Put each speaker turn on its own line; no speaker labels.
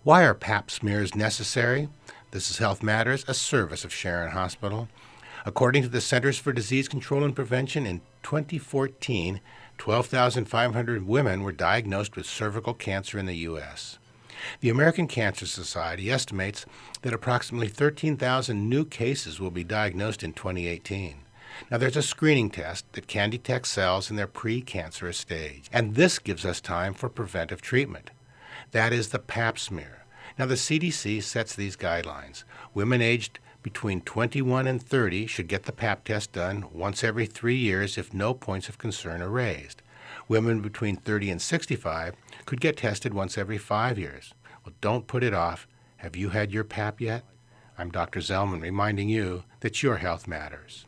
Why are pap smears necessary? This is Health Matters, a service of Sharon Hospital. According to the Centers for Disease Control and Prevention, in 2014, 12,500 women were diagnosed with cervical cancer in the U.S. The American Cancer Society estimates that approximately 13,000 new cases will be diagnosed in 2018. Now, there's a screening test that can detect cells in their pre-cancerous stage, and this gives us time for preventive treatment. That is the pap smear. Now, the CDC sets these guidelines. Women aged between 21 and 30 should get the pap test done once every 3 years if no points of concern are raised. Women between 30 and 65 could get tested once every 5 years. Well, don't put it off. Have you had your pap yet? I'm Dr. Zellman reminding you that your health matters.